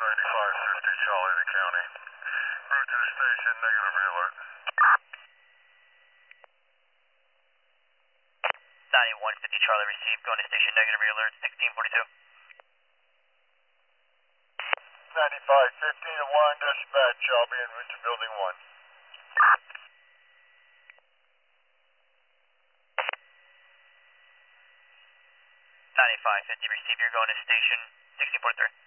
9550 Charlie to County. Route to the station, negative re-alert. 9150 Charlie received, going to station, negative re-alert, 1642. 9550 to 1, dispatch, I'll be en route to building 1. 9550 received, you're going to station, 1643.